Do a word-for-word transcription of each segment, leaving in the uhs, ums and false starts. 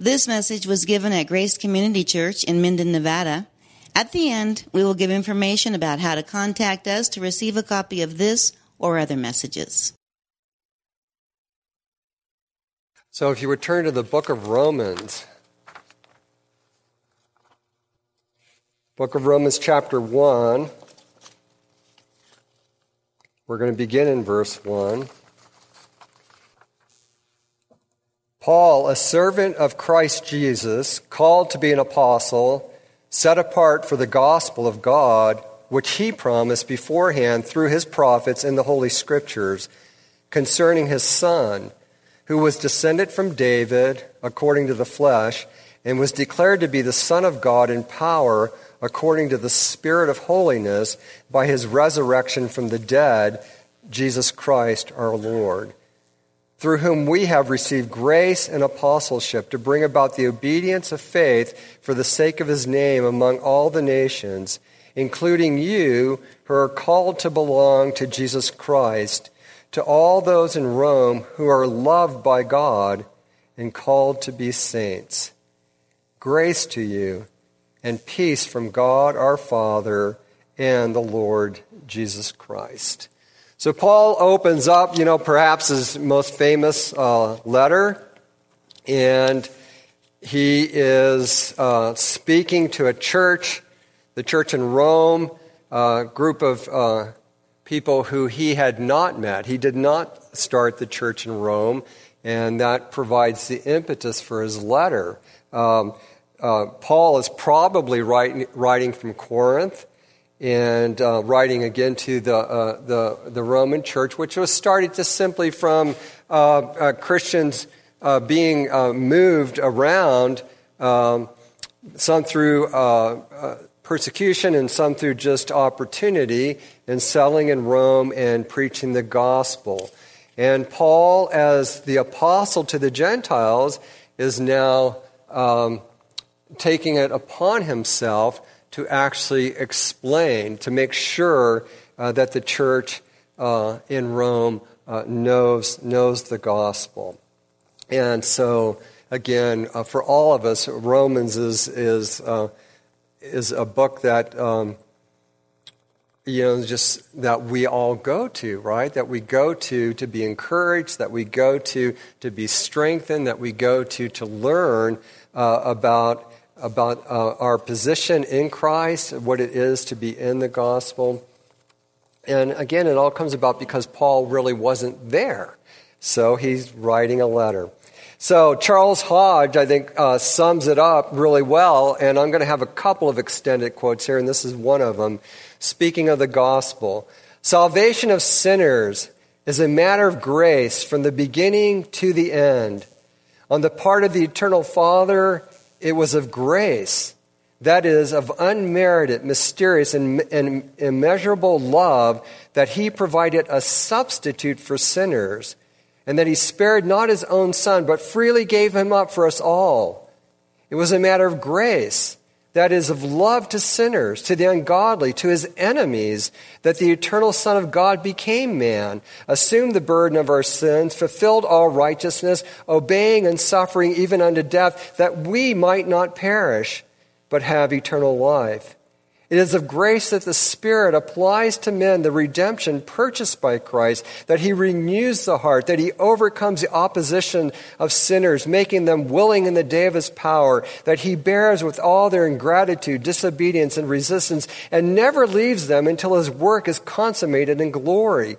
This message was given at Grace Community Church in Minden, Nevada. At the end, we will give information about how to contact us to receive a copy of this or other messages. So if you would turn to the book of Romans, book of Romans chapter one, we're going to begin in verse one. Paul, a servant of Christ Jesus, called to be an apostle, set apart for the gospel of God, which he promised beforehand through his prophets in the Holy Scriptures, concerning his Son, who was descended from David according to the flesh, and was declared to be the Son of God in power according to the Spirit of holiness by his resurrection from the dead, Jesus Christ our Lord, through whom we have received grace and apostleship to bring about the obedience of faith for the sake of his name among all the nations, including you who are called to belong to Jesus Christ, to all those in Rome who are loved by God and called to be saints. Grace to you and peace from God our Father and the Lord Jesus Christ. So Paul opens up, you know, perhaps his most famous uh, letter, and he is uh, speaking to a church, the church in Rome, a group of uh, people who he had not met. He did not start the church in Rome, and that provides the impetus for his letter. Um, uh, Paul is probably writing, writing from Corinth, and uh, writing again to the, uh, the the Roman church, which was started just simply from uh, uh, Christians uh, being uh, moved around, um, some through uh, uh, persecution and some through just opportunity, and settling in Rome and preaching the gospel. And Paul, as the apostle to the Gentiles, is now um, taking it upon himself to actually explain, to make sure uh, that the church uh, in Rome uh, knows knows the gospel. And so, again, uh, for all of us, Romans is is uh, is a book that um, you know just that we all go to, right? That we go to to be encouraged, that we go to to be strengthened, that we go to to learn uh, about. about uh, our position in Christ, what it is to be in the gospel. And again, it all comes about because Paul really wasn't there. So he's writing a letter. So Charles Hodge, I think, uh, sums it up really well, and I'm going to have a couple of extended quotes here, and this is one of them. Speaking of the gospel, salvation of sinners is a matter of grace from the beginning to the end. On the part of the eternal Father, it was of grace, that is, of unmerited, mysterious, and, and immeasurable love, that he provided a substitute for sinners, and that he spared not his own Son, but freely gave him up for us all. It was a matter of grace, that is, of love to sinners, to the ungodly, to his enemies, that the eternal Son of God became man, assumed the burden of our sins, fulfilled all righteousness, obeying and suffering even unto death, that we might not perish, but have eternal life. It is of grace that the Spirit applies to men the redemption purchased by Christ, that he renews the heart, that he overcomes the opposition of sinners, making them willing in the day of his power, that he bears with all their ingratitude, disobedience, and resistance, and never leaves them until his work is consummated in glory.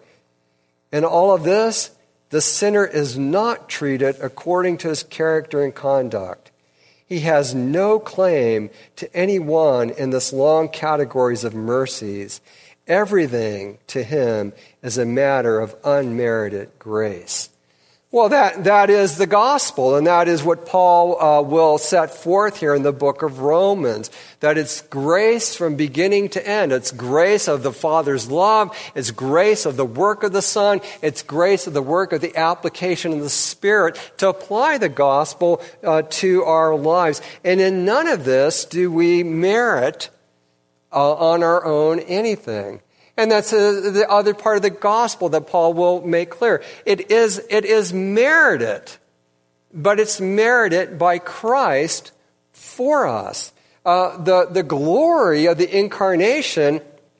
In all of this, the sinner is not treated according to his character and conduct. He has no claim to any one in this long categories of mercies. Everything to him is a matter of unmerited grace. Well, that, that is the gospel, and that is what Paul uh, will set forth here in the book of Romans, that it's grace from beginning to end. It's grace of the Father's love. It's grace of the work of the Son. It's grace of the work of the application of the Spirit to apply the gospel uh, to our lives. And in none of this do we merit uh, on our own anything. And that's uh, the other part of the gospel that Paul will make clear. It is, it is merited but it's merited by Christ for us. Uh, the, the glory of the incarnation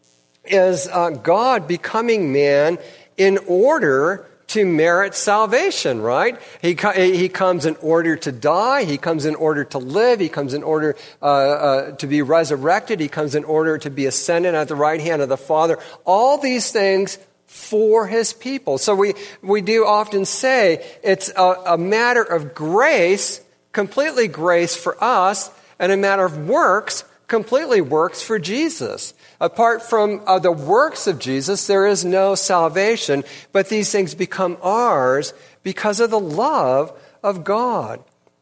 is uh, God becoming man in order to merit salvation, right? He he comes in order to die. He comes in order to live. He comes in order uh, uh, to be resurrected. He comes in order to be ascended at the right hand of the Father. All these things for his people. So we, we do often say it's a, a matter of grace, completely grace for us, and a matter of works, completely works for Jesus. Apart from uh, the works of Jesus, there is no salvation, but these things become ours because of the love of God.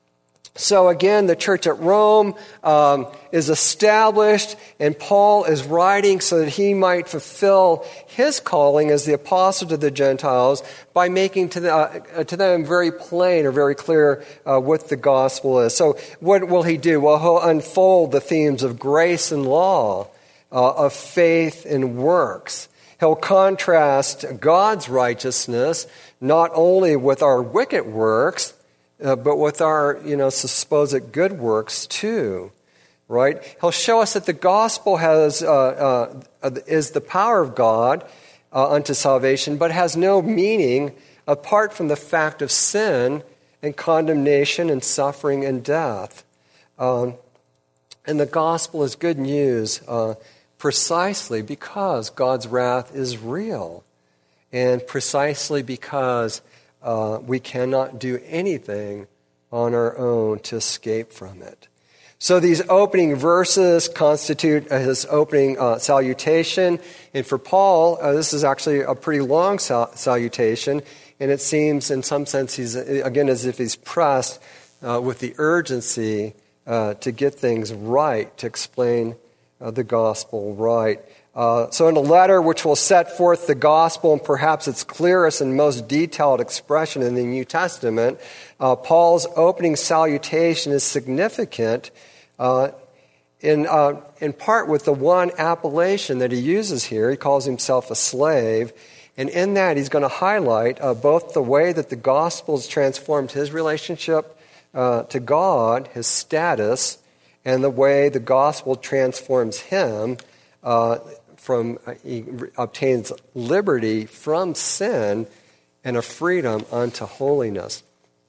So again, the church at Rome um, is established, and Paul is writing so that he might fulfill his calling as the apostle to the Gentiles by making to, the, uh, to them very plain or very clear uh, what the gospel is. So what will he do? Well, he'll unfold the themes of grace and law, uh, of faith and works. He'll contrast God's righteousness not only with our wicked works, Uh, but with our, you know, supposed good works too, right? He'll show us that the gospel has uh, uh, is the power of God uh, unto salvation, but has no meaning apart from the fact of sin and condemnation and suffering and death. Um, and the gospel is good news uh, precisely because God's wrath is real, and precisely because Uh, we cannot do anything on our own to escape from it. So these opening verses constitute uh, his opening uh, salutation. And for Paul, uh, this is actually a pretty long sal- salutation. And it seems in some sense, he's again, as if he's pressed uh, with the urgency uh, to get things right, to explain uh, the gospel right. Uh, so in a letter which will set forth the gospel in perhaps its clearest and most detailed expression in the New Testament, uh, Paul's opening salutation is significant uh, in, uh, in part with the one appellation that he uses here. He calls himself a slave. And in that, he's going to highlight uh, both the way that the gospel has transformed his relationship uh, to God, his status, and the way the gospel transforms him uh, from uh, he obtains liberty from sin and a freedom unto holiness.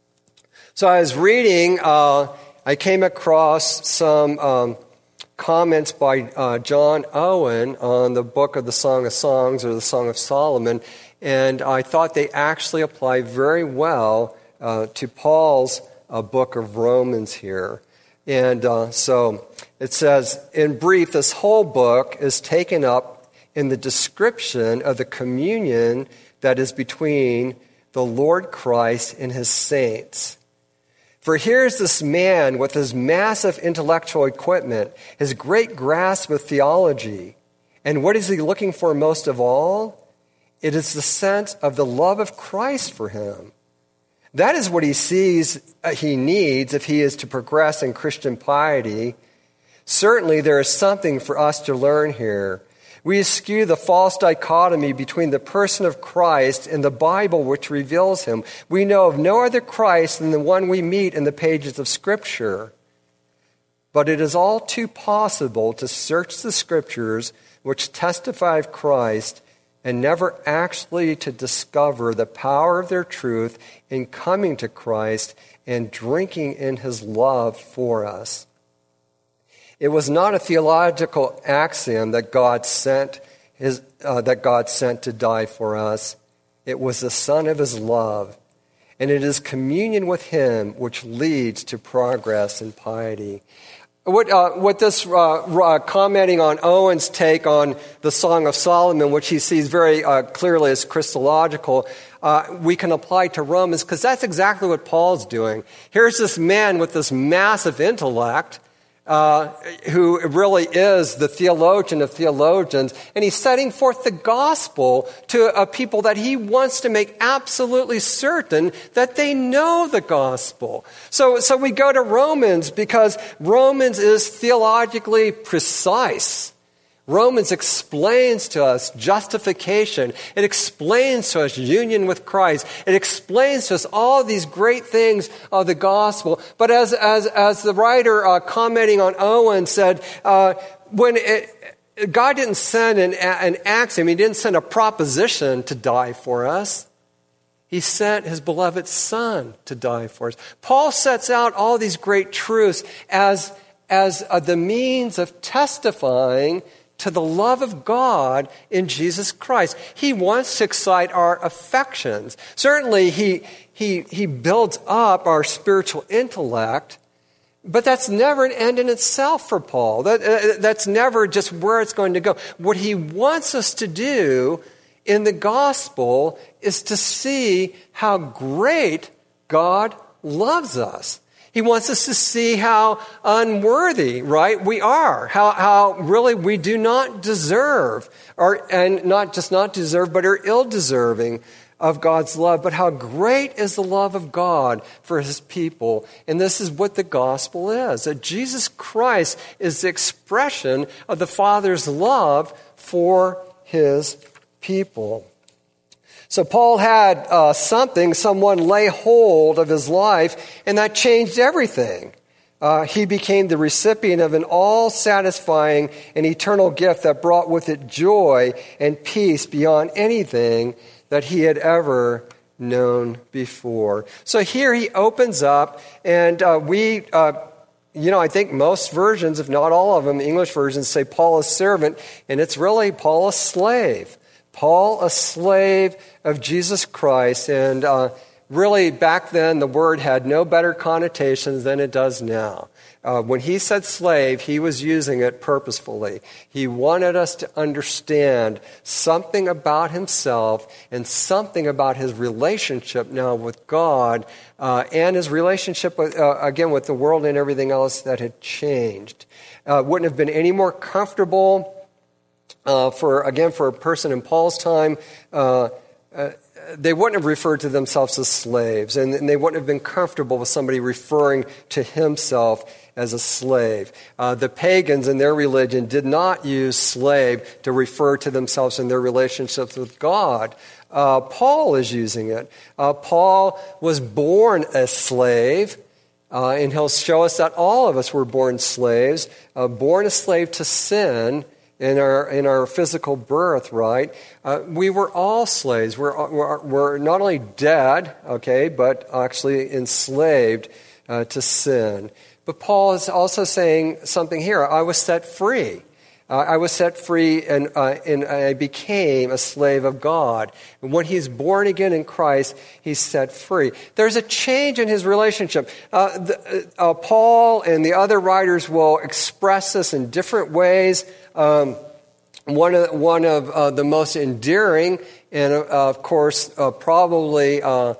So I was reading, uh, I came across some um, comments by uh, John Owen on the book of the Song of Songs or the Song of Solomon, and I thought they actually apply very well uh, to Paul's uh, book of Romans here. And uh, so it says, in brief, this whole book is taken up in the description of the communion that is between the Lord Christ and his saints. For here's this man with his massive intellectual equipment, his great grasp of theology. And what is he looking for most of all? It is the sense of the love of Christ for him. That is what he sees he needs if he is to progress in Christian piety. Certainly there is something for us to learn here. We eschew the false dichotomy between the person of Christ and the Bible which reveals him. We know of no other Christ than the one we meet in the pages of Scripture. But it is all too possible to search the Scriptures which testify of Christ and never actually to discover the power of their truth in coming to Christ and drinking in his love for us. It was not a theological axiom that God sent his, uh, that God sent to die for us. It was the Son of his love, and it is communion with him which leads to progress in piety. What, uh, what this, uh, uh, commenting on Owen's take on the Song of Solomon, which he sees very uh, clearly as Christological, uh, we can apply to Romans, because that's exactly what Paul's doing. Here's this man with this massive intellect, uh, who really is the theologian of theologians, and he's setting forth the gospel to a people that he wants to make absolutely certain that they know the gospel. So, so we go to Romans because Romans is theologically precise. Romans explains to us justification. It explains to us union with Christ. It explains to us all these great things of the gospel. But as as as the writer uh, commenting on Owen said, uh, when it, God didn't send an, an axiom, He didn't send a proposition to die for us. He sent His beloved Son to die for us. Paul sets out all these great truths as as uh, the means of testifying to the love of God in Jesus Christ. He wants to excite our affections. Certainly, he, he, he builds up our spiritual intellect, but that's never an end in itself for Paul. That, uh, that's never just where it's going to go. What he wants us to do in the gospel is to see how great God loves us. He wants us to see how unworthy, right, we are. How, how really we do not deserve, or, and not just not deserve, but are ill-deserving of God's love. But how great is the love of God for His people. And this is what the gospel is. That Jesus Christ is the expression of the Father's love for His people. So Paul had uh, something, someone lay hold of his life, and that changed everything. Uh, he became the recipient of an all-satisfying and eternal gift that brought with it joy and peace beyond anything that he had ever known before. So here he opens up, and uh, we... Uh, You know, I think most versions, if not all of them, English versions say Paul a servant, and it's really Paul a slave. Paul a slave of Jesus Christ, and uh, really back then the word had no better connotations than it does now. Uh, when he said slave, he was using it purposefully. He wanted us to understand something about himself and something about his relationship now with God uh, and his relationship, with, uh, again, with the world and everything else that had changed. Uh, wouldn't have been any more comfortable uh, for, again, for a person in Paul's time. Uh, uh, They wouldn't have referred to themselves as slaves, and they wouldn't have been comfortable with somebody referring to himself as a slave. Uh, the pagans in their religion did not use slave to refer to themselves in their relationships with God. Uh, Paul is using it. Uh, Paul was born a slave, uh, and he'll show us that all of us were born slaves, uh, born a slave to sin, in our in our physical birth, right? Uh, we were all slaves. We're, we're we're not only dead, okay, but actually enslaved uh, to sin. But Paul is also saying something here. I was set free. Uh, I was set free, and uh, and I became a slave of God. And when he's born again in Christ, he's set free. There's a change in his relationship. Uh, the, uh, Paul and the other writers will express this in different ways. Um, one of one of uh, the most endearing, and uh, of course, uh, probably uh, um,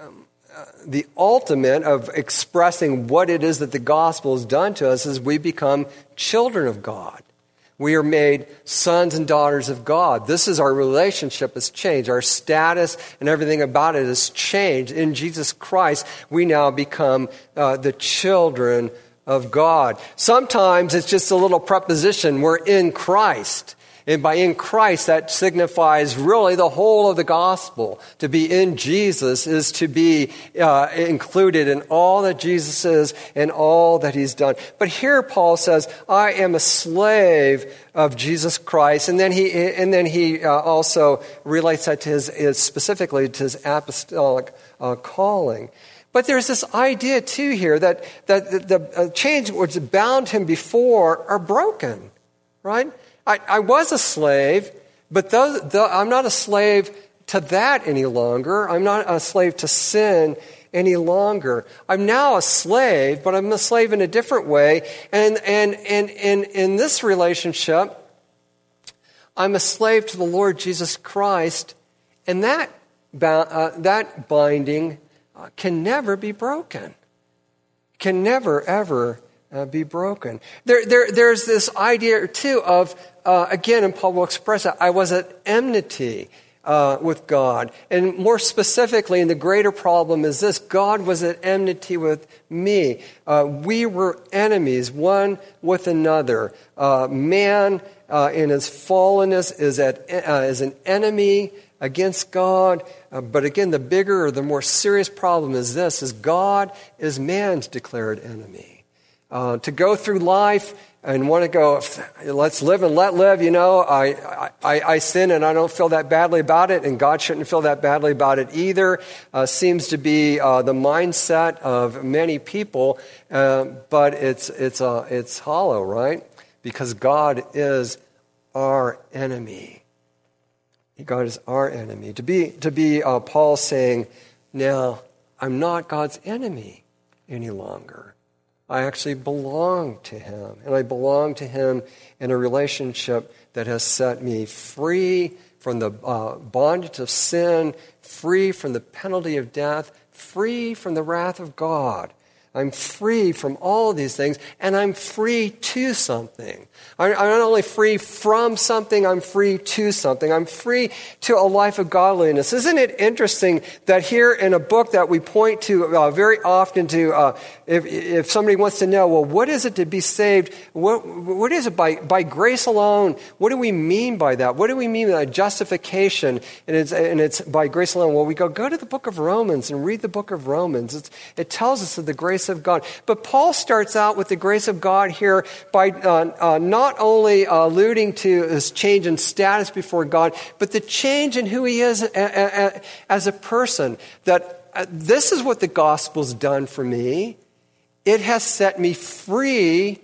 uh, the ultimate of expressing what it is that the gospel has done to us, is we become children of God. We are made sons and daughters of God. This is our relationship has changed. Our status and everything about it has changed. In Jesus Christ, we now become uh, the children of God. Sometimes it's just a little preposition. We're in Christ. And by in Christ, that signifies really the whole of the gospel. To be in Jesus is to be uh, included in all that Jesus is and all that he's done. But here Paul says, I am a slave of Jesus Christ. And then he and then he uh, also relates that to his, his specifically to his apostolic uh, calling. But there's this idea, too, here that, that the, the uh, chains which bound him before are broken, right? I, I was a slave, but those, the, I'm not a slave to that any longer. I'm not a slave to sin any longer. I'm now a slave, but I'm a slave in a different way. And and and in in this relationship, I'm a slave to the Lord Jesus Christ, and that uh, that binding uh, can never be broken. Can never ever uh, be broken. There there there's this idea too of uh, again, and Paul will express it. I was at enmity Uh, with God. And more specifically, and the greater problem is this, God was at enmity with me. Uh, we were enemies, one with another. Uh, man uh, in his fallenness is, at, uh, is an enemy against God. Uh, but again, the bigger, the more serious problem is this, is God is man's declared enemy. Uh, to go through life and want to go, let's live and let live, you know, I, I, I sin and I don't feel that badly about it, and God shouldn't feel that badly about it either, uh, seems to be uh, the mindset of many people, uh, but it's, it's, uh, it's hollow, right? Because God is our enemy. God is our enemy. To be, to be uh, Paul saying, now, I'm not God's enemy any longer. I actually belong to him, and I belong to him in a relationship that has set me free from the uh, bondage of sin, free from the penalty of death, free from the wrath of God. I'm free from all of these things, and I'm free to something. I'm not only free from something, I'm free to something. I'm free to a life of godliness. Isn't it interesting that here in a book that we point to uh, very often to, uh, if, if somebody wants to know, well, what is it to be saved? What, what is it by, by grace alone? What do we mean by that? What do we mean by justification? And it's, and it's by grace alone. Well, we go, go to the book of Romans and read the book of Romans. It's, it tells us of the grace of God. But Paul starts out with the grace of God here by uh, uh, not only uh, alluding to his change in status before God, but the change in who he is a, a, a, as a person. That uh, this is what the gospel's done for me. It has set me free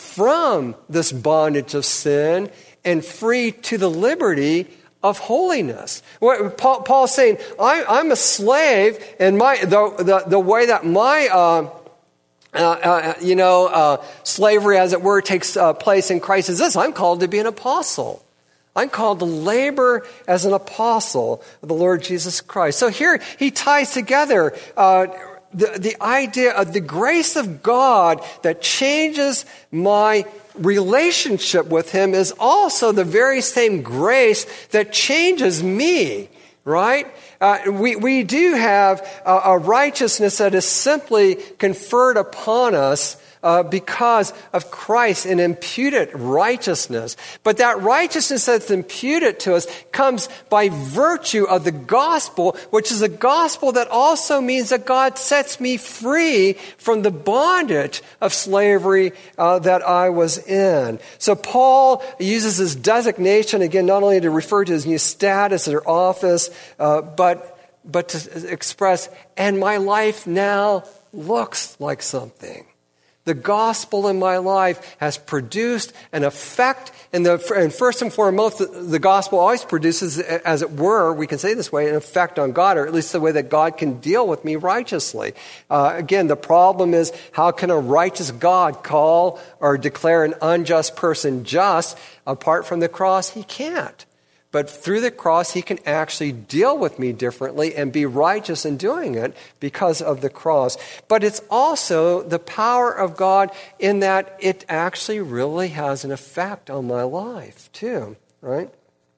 from this bondage of sin and free to the liberty of holiness. What Paul, Paul's saying, I, I'm a slave, and my the the, the way that my uh, Uh, uh, you know, uh, slavery, as it were, takes uh, place in Christ is this. I'm called to be an apostle. I'm called to labor as an apostle of the Lord Jesus Christ. So here he ties together uh, the, the idea of the grace of God that changes my relationship with him is also the very same grace that changes me, right? Uh, we, we do have a, a righteousness that is simply conferred upon us uh, because of Christ, an imputed righteousness. But that righteousness that's imputed to us comes by virtue of the gospel, which is a gospel that also means that God sets me free from the bondage of slavery uh, that I was in. So Paul uses his designation, again, not only to refer to his new status or office, uh, but but to express, and my life now looks like something. The gospel in my life has produced an effect, and, the, and first and foremost, the, the gospel always produces, as it were, we can say this way, an effect on God, or at least the way that God can deal with me righteously. Uh, again, the problem is, how can a righteous God call or declare an unjust person just? Apart from the cross, he can't. But through the cross, he can actually deal with me differently and be righteous in doing it because of the cross. But it's also the power of God in that it actually really has an effect on my life too, right?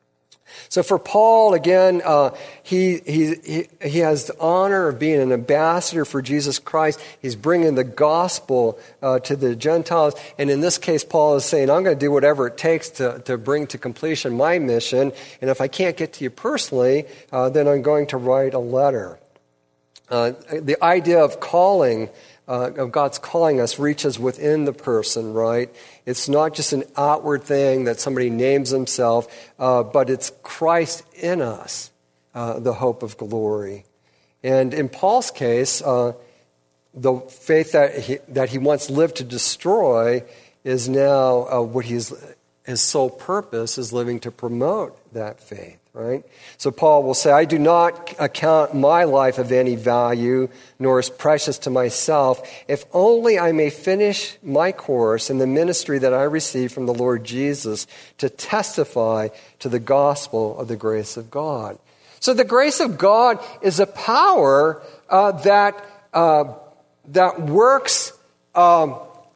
So for Paul, again, uh, he, he, he, he has the honor of being an ambassador for Jesus Christ. He's bringing the gospel uh, to the Gentiles. And in this case, Paul is saying, I'm going to do whatever it takes to, to bring to completion my mission. And if I can't get to you personally, uh, then I'm going to write a letter. Uh, the idea of calling Uh, of God's calling us reaches within the person, right? It's not just an outward thing that somebody names himself, uh, but it's Christ in us, uh, the hope of glory. And in Paul's case, uh, the faith that he, that he once lived to destroy is now uh, what he's, his sole purpose is living to promote that faith. Right? So Paul will say, I do not account my life of any value, nor as precious to myself, if only I may finish my course in the ministry that I received from the Lord Jesus to testify to the gospel of the grace of God. So the grace of God is a power uh, that uh, that works um,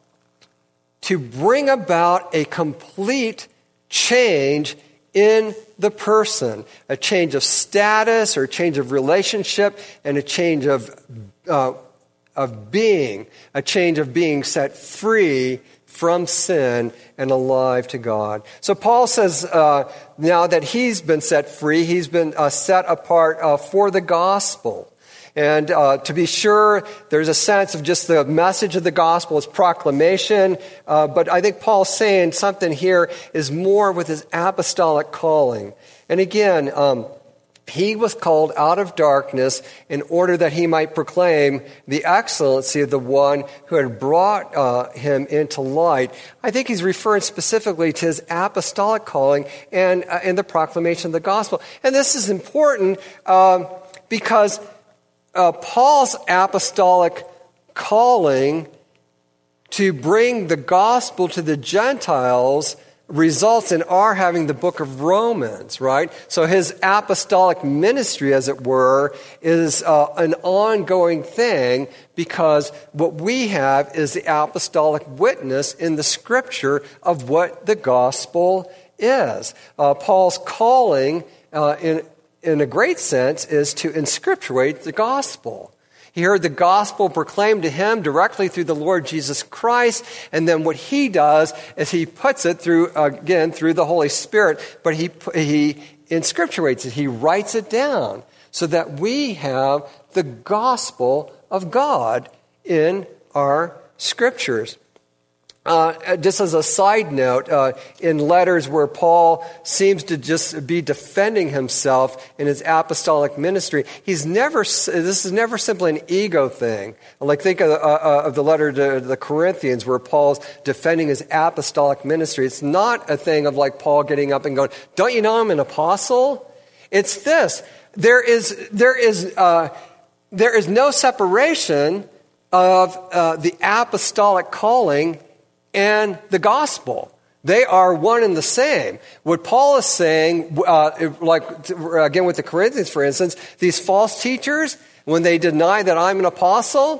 to bring about a complete change in the person, a change of status or a change of relationship and a change of uh, of being, a change of being set free from sin and alive to God. So Paul says uh, now that he's been set free, he's been uh, set apart uh, for the gospel. And uh, to be sure, there's a sense of just the message of the gospel as proclamation. Uh, but I think Paul's saying something here is more with his apostolic calling. And again, um, he was called out of darkness in order that he might proclaim the excellency of the one who had brought uh, him into light. I think he's referring specifically to his apostolic calling and, uh, and the proclamation of the gospel. And this is important um, because Uh, Paul's apostolic calling to bring the gospel to the Gentiles results in our having the book of Romans, right? So his apostolic ministry, as it were, is uh, an ongoing thing because what we have is the apostolic witness in the Scripture of what the gospel is. Uh, Paul's calling uh, in in a great sense, is to inscripturate the gospel. He heard the gospel proclaimed to him directly through the Lord Jesus Christ, and then what he does is he puts it through, again, through the Holy Spirit, but he he inscripturates it, he writes it down, so that we have the gospel of God in our scriptures. Uh, just as a side note, uh, in letters where Paul seems to just be defending himself in his apostolic ministry, he's never. This is never simply an ego thing. Like think of, uh, of the letter to the Corinthians, where Paul's defending his apostolic ministry. It's not a thing of like Paul getting up and going, "Don't you know I'm an apostle?" It's this: there is there is uh, there is no separation of uh, the apostolic calling and the gospel. They are one and the same. What Paul is saying, uh, like again with the Corinthians, for instance, these false teachers, when they deny that I'm an apostle,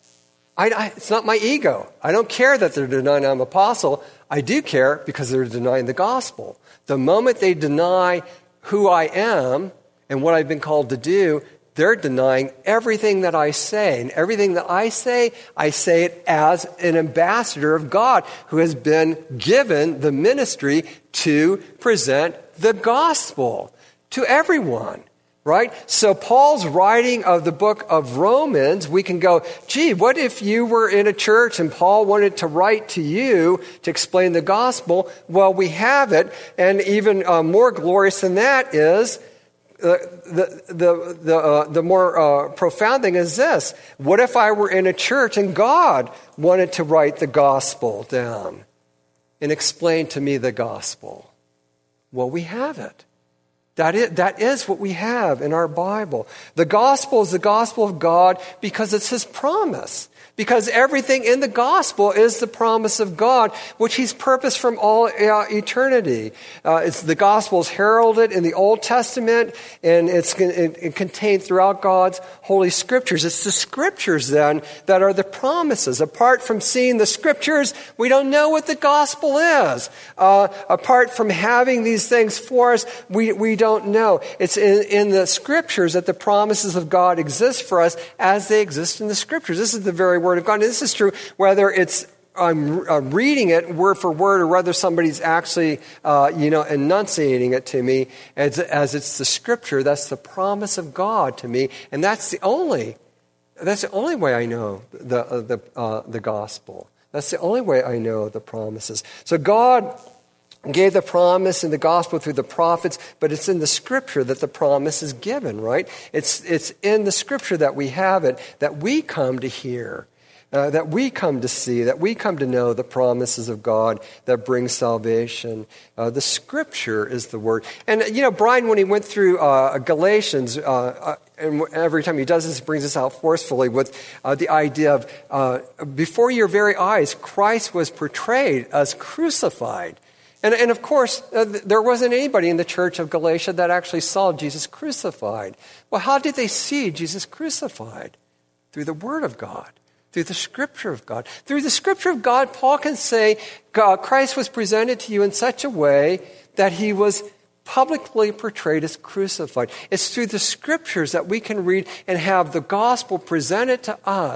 I, I, it's not my ego. I don't care that they're denying I'm an apostle. I do care because they're denying the gospel. The moment they deny who I am and what I've been called to do, they're denying everything that I say. And everything that I say, I say it as an ambassador of God who has been given the ministry to present the gospel to everyone, right? So Paul's writing of the book of Romans, we can go, gee, what if you were in a church and Paul wanted to write to you to explain the gospel? Well, we have it. And even uh, more glorious than that is, Uh, the the the uh, the more uh, profound thing is this: what if I were in a church and God wanted to write the gospel down and explain to me the gospel? Well, we have it. That is, that is what we have in our Bible. The gospel is the gospel of God because it's His promise. Because everything in the gospel is the promise of God, which He's purposed from all uh, eternity. Uh, it's the gospel is heralded in the Old Testament, and it's it, it contained throughout God's holy scriptures. It's the scriptures then that are the promises. Apart from seeing the scriptures, we don't know what the gospel is. Uh, apart from having these things for us, we we don't know. It's in, in the scriptures that the promises of God exist for us as they exist in the scriptures. This is the very Word of God. And this is true whether it's I'm um, reading it word for word or whether somebody's actually, uh, you know, enunciating it to me as, as it's the Scripture. That's the promise of God to me, and that's the only that's the only way I know the uh, the uh, the gospel. That's the only way I know the promises. So God gave the promise in the gospel through the prophets, but it's in the Scripture that the promise is given, right? It's it's in the Scripture that we have it, that we come to hear, uh, that we come to see, that we come to know the promises of God that bring salvation. Uh, the Scripture is the Word. And, you know, Brian, when he went through uh, Galatians, uh, uh, and every time he does this, he brings this out forcefully with uh, the idea of uh, before your very eyes, Christ was portrayed as crucified. And, and of course, uh, there wasn't anybody in the church of Galatia that actually saw Jesus crucified. Well, how did they see Jesus crucified? Through the Word of God, through the Scripture of God. Through the Scripture of God, Paul can say, God, Christ was presented to you in such a way that He was publicly portrayed as crucified. It's through the Scriptures that we can read and have the gospel presented to us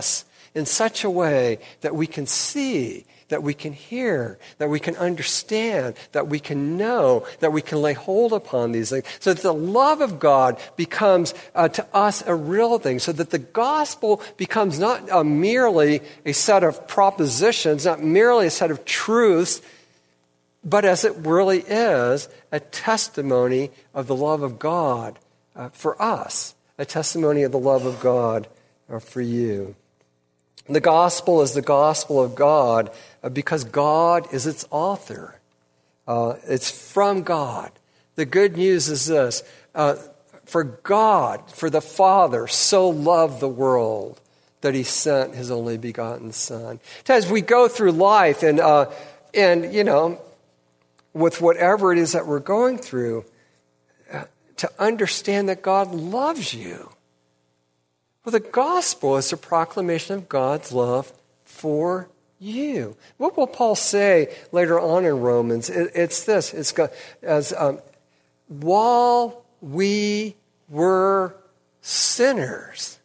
in such a way that we can see, that we can hear, that we can understand, that we can know, that we can lay hold upon these things, so that the love of God becomes uh, to us a real thing, so that the gospel becomes not uh, merely a set of propositions, not merely a set of truths, but as it really is, a testimony of the love of God uh, for us, a testimony of the love of God uh, for you. The gospel is the gospel of God uh, because God is its author. Uh, it's from God. The good news is this. Uh, for God, for the Father, so loved the world that he sent his only begotten Son. As we go through life and, uh, and you know, with whatever it is that we're going through, uh, to understand that God loves you. Well, the gospel is a proclamation of God's love for you. What will Paul say later on in Romans? It, it's this. It's got, as um, while we were sinners,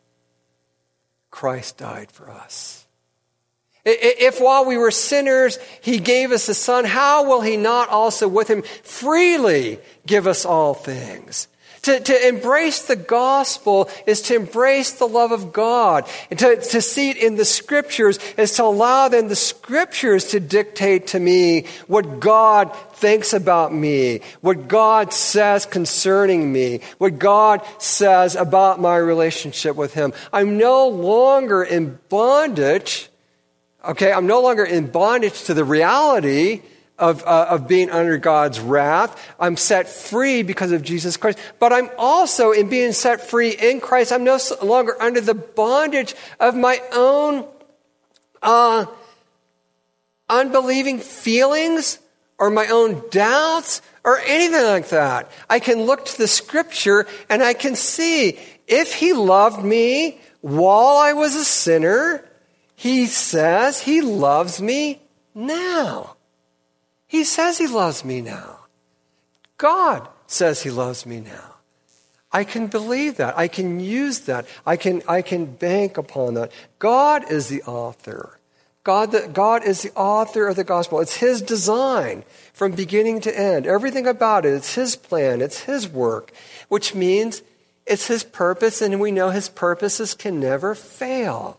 Christ died for us. If while we were sinners, he gave us a Son, how will he not also with him freely give us all things? To, to embrace the gospel is to embrace the love of God. And to, to see it in the Scriptures is to allow then the Scriptures to dictate to me what God thinks about me, what God says concerning me, what God says about my relationship with him. I'm no longer in bondage. Okay, I'm no longer in bondage to the reality of, uh, of being under God's wrath. I'm set free because of Jesus Christ. But I'm also, in being set free in Christ, I'm no longer under the bondage of my own uh, unbelieving feelings or my own doubts or anything like that. I can look to the Scripture and I can see if he loved me while I was a sinner, he says he loves me now. He says he loves me now. God says he loves me now. I can believe that. I can use that. I can, I can bank upon that. God is the author. God, the, God is the author of the gospel. It's his design from beginning to end. Everything about it, it's his plan. It's his work, which means it's his purpose, and we know his purposes can never fail.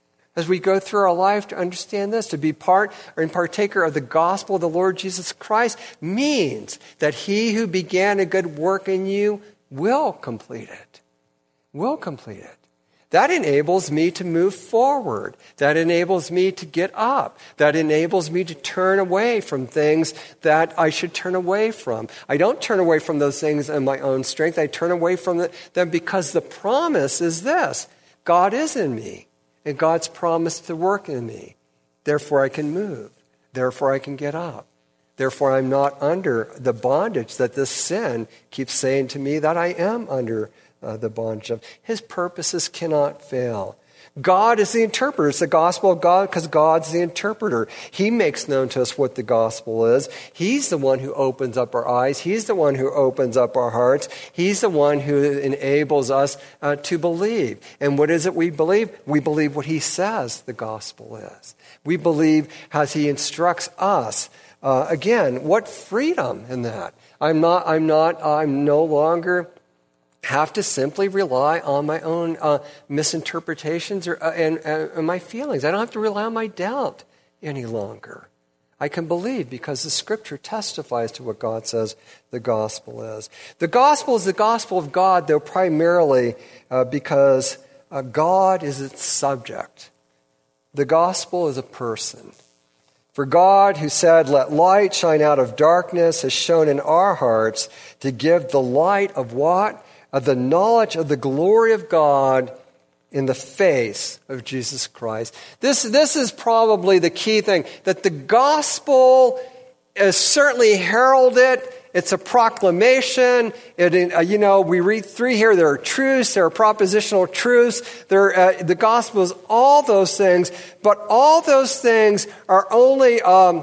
As we go through our life to understand this, to be part or in partaker of the gospel of the Lord Jesus Christ means that he who began a good work in you will complete it. Will complete it. That enables me to move forward. That enables me to get up. That enables me to turn away from things that I should turn away from. I don't turn away from those things in my own strength. I turn away from them because the promise is this. God is in me. And God's promised to work in me. Therefore, I can move. Therefore, I can get up. Therefore, I'm not under the bondage that this sin keeps saying to me that I am under uh, the bondage of. His purposes cannot fail. God is the interpreter. It's the gospel of God because God's the interpreter. He makes known to us what the gospel is. He's the one who opens up our eyes. He's the one who opens up our hearts. He's the one who enables us uh, to believe. And what is it we believe? We believe what he says the gospel is. We believe as he instructs us. Uh, again, what freedom in that. I'm not, I'm not, I'm no longer have to simply rely on my own uh, misinterpretations or, uh, and, uh, and my feelings. I don't have to rely on my doubt any longer. I can believe because the Scripture testifies to what God says the gospel is. The gospel is the gospel of God, though primarily uh, because uh, God is its subject. The gospel is a person. For God, who said, "Let light shine out of darkness," has shown in our hearts to give the light of what? Of the knowledge of the glory of God in the face of Jesus Christ. This, this is probably the key thing, that the gospel is certainly heralded. It's a proclamation. It, uh, you know, we read through here, there are truths, there are propositional truths. There, uh, the gospel is all those things, but all those things are only um,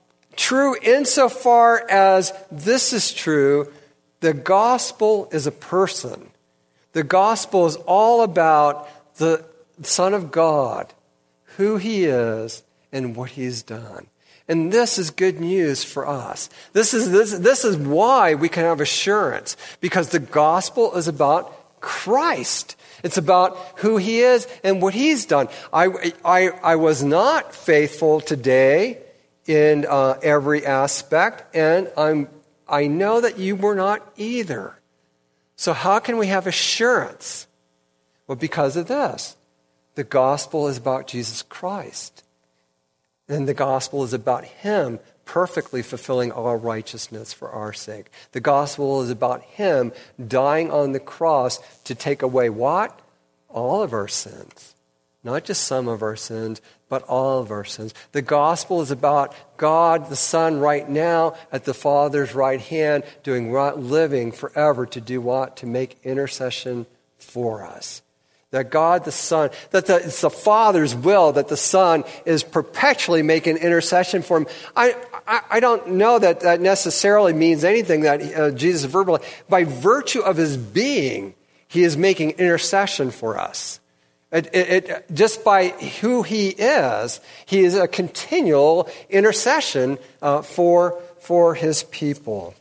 true insofar as this is true. The gospel is a person. The gospel is all about the Son of God who he is and what he's done. And this is good news for us. This is, this, this is why we can have assurance, because the gospel is about Christ. It's about who he is and what he's done. I, I, I was not faithful today in uh, every aspect, and I'm, I know that you were not either. So how can we have assurance? Well, because of this. The gospel is about Jesus Christ. And the gospel is about him perfectly fulfilling all righteousness for our sake. The gospel is about him dying on the cross to take away what? All of our sins. Not just some of our sins, but all of our sins. The gospel is about God the Son right now at the Father's right hand, doing living forever to do what? To make intercession for us. That God the Son, that the, it's the Father's will that the Son is perpetually making intercession for him. I, I, I don't know that that necessarily means anything that uh, Jesus verbally, by virtue of his being, he is making intercession for us. It, it, it, just by who he is, he is a continual intercession uh, for, for his people.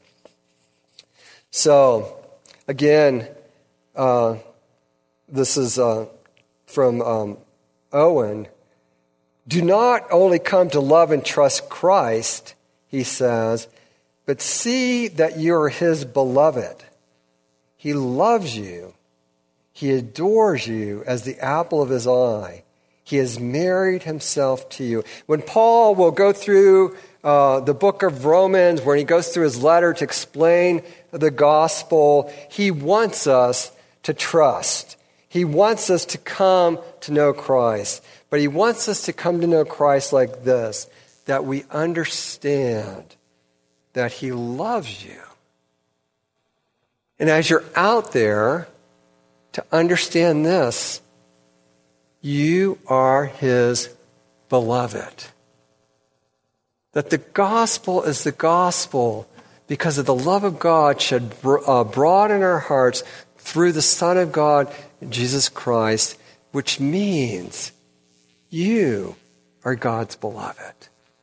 So, again, uh, this is uh, from um, Owen. Do not only come to love and trust Christ, he says, but see that you are his beloved. He loves you. He adores you as the apple of his eye. He has married himself to you. When Paul will go through uh, the book of Romans, when he goes through his letter to explain the gospel, he wants us to trust. He wants us to come to know Christ. But he wants us to come to know Christ like this, that we understand that he loves you. And as you're out there, to understand this, you are his beloved. That the gospel is the gospel because of the love of God shed abroad in our hearts through the Son of God, Jesus Christ, which means you are God's beloved.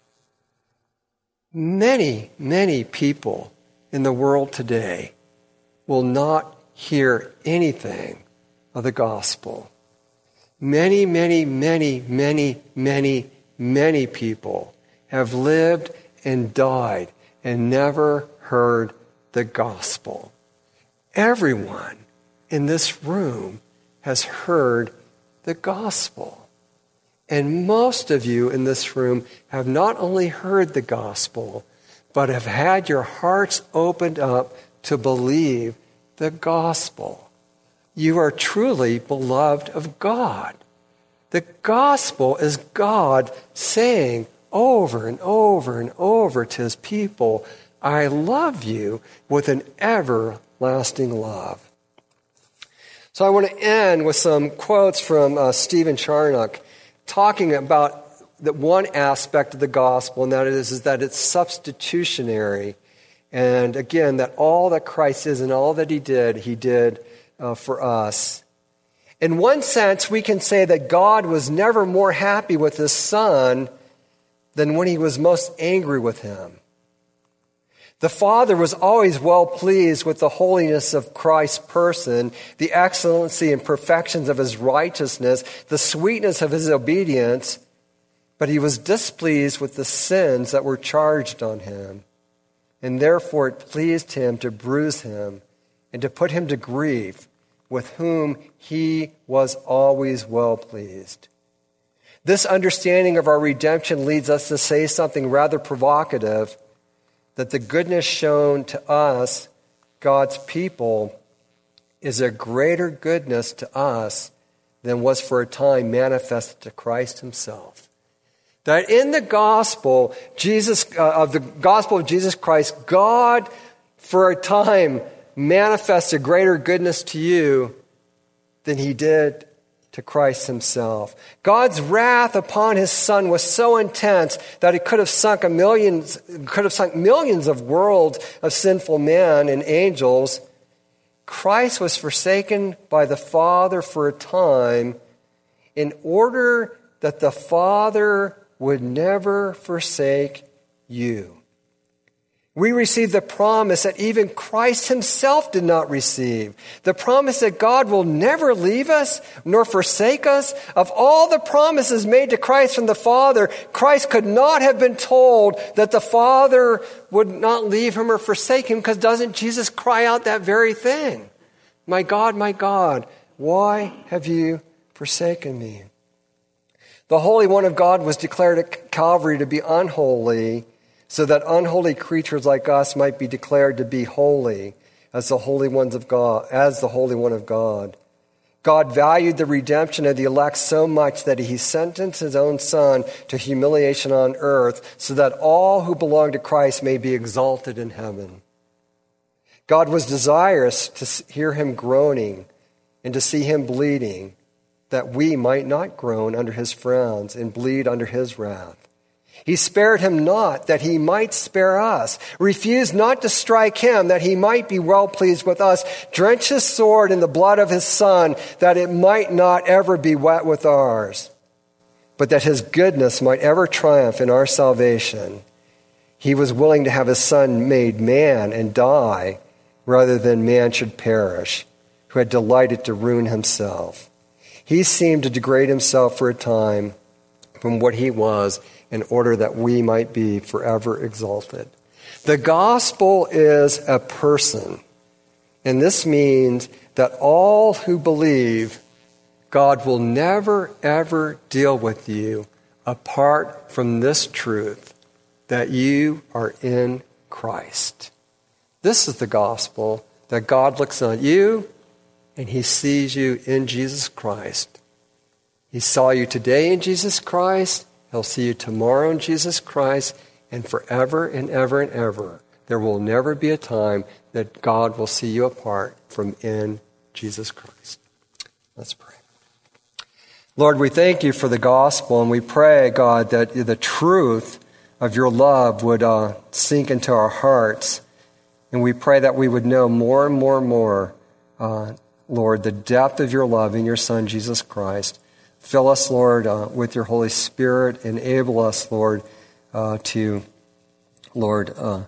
Many, many people in the world today will not hear anything of the gospel. Many, many, many, many, many, many people have lived and died and never heard the gospel. Everyone in this room has heard the gospel. And most of you in this room have not only heard the gospel, but have had your hearts opened up to believe the gospel. You are truly beloved of God. The gospel is God saying over and over and over to his people, I love you with an everlasting love. So I want to end with some quotes from uh, Stephen Charnock talking about the one aspect of the gospel, and that is, is that it's substitutionary. And again, that all that Christ is and all that he did, he did uh, for us. In one sense, we can say that God was never more happy with his Son than when he was most angry with him. The Father was always well pleased with the holiness of Christ's person, the excellency and perfections of his righteousness, the sweetness of his obedience, but he was displeased with the sins that were charged on him. And therefore it pleased him to bruise him and to put him to grief, with whom he was always well pleased. This understanding of our redemption leads us to say something rather provocative, that the goodness shown to us, God's people, is a greater goodness to us than was for a time manifested to Christ himself. That in the gospel, Jesus uh, of the gospel of Jesus Christ, God for a time manifested greater goodness to you than he did to Christ himself. God's wrath upon his Son was so intense that it could have sunk a millions, could have sunk millions of worlds of sinful men and angels. Christ was forsaken by the Father for a time in order that the Father would never forsake you. We receive the promise that even Christ himself did not receive. The promise that God will never leave us nor forsake us. Of all the promises made to Christ from the Father, Christ could not have been told that the Father would not leave him or forsake him, because doesn't Jesus cry out that very thing? My God, my God, why have you forsaken me? The Holy One of God was declared at Calvary to be unholy, so that unholy creatures like us might be declared to be holy as the holy ones of God, as the Holy One of God. God valued the redemption of the elect so much that he sentenced his own Son to humiliation on earth, so that all who belong to Christ may be exalted in heaven. God was desirous to hear him groaning and to see him bleeding, that we might not groan under his frowns and bleed under his wrath. He spared him not, that he might spare us. Refused not to strike him, that he might be well pleased with us. Drenched his sword in the blood of his Son, that it might not ever be wet with ours, but that his goodness might ever triumph in our salvation. He was willing to have his Son made man and die, rather than man should perish, who had delighted to ruin himself. He seemed to degrade himself for a time from what he was, in order that we might be forever exalted. The gospel is a person, and this means that all who believe, God will never, ever deal with you apart from this truth, that you are in Christ. This is the gospel, that God looks on you and he sees you in Jesus Christ. He saw you today in Jesus Christ. He'll see you tomorrow in Jesus Christ, and forever and ever and ever. There will never be a time that God will see you apart from in Jesus Christ. Let's pray. Lord, we thank you for the gospel, and we pray, God, that the truth of your love would uh, sink into our hearts. And we pray that we would know more and more and more, uh, Lord, the depth of your love in your Son, Jesus Christ. Fill us, Lord, uh, with your Holy Spirit. Enable us, Lord, uh, to, Lord, uh,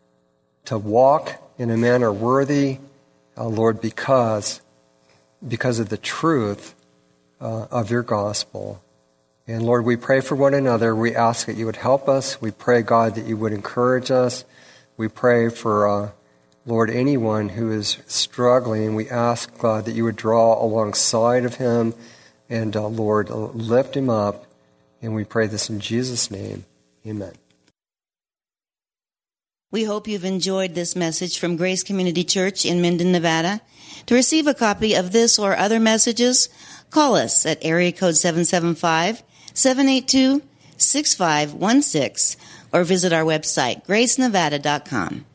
to walk in a manner worthy, uh, Lord, because, because of the truth uh, of your gospel. And Lord, we pray for one another. We ask that you would help us. We pray, God, that you would encourage us. We pray for, uh, Lord, anyone who is struggling. We ask, God, that you would draw alongside of him. And, uh, Lord, uh, lift him up. And we pray this in Jesus' name. Amen. We hope you've enjoyed this message from Grace Community Church in Minden, Nevada. To receive a copy of this or other messages, call us at area code seven seven five, seven eight two, six five one six or visit our website, grace nevada dot com.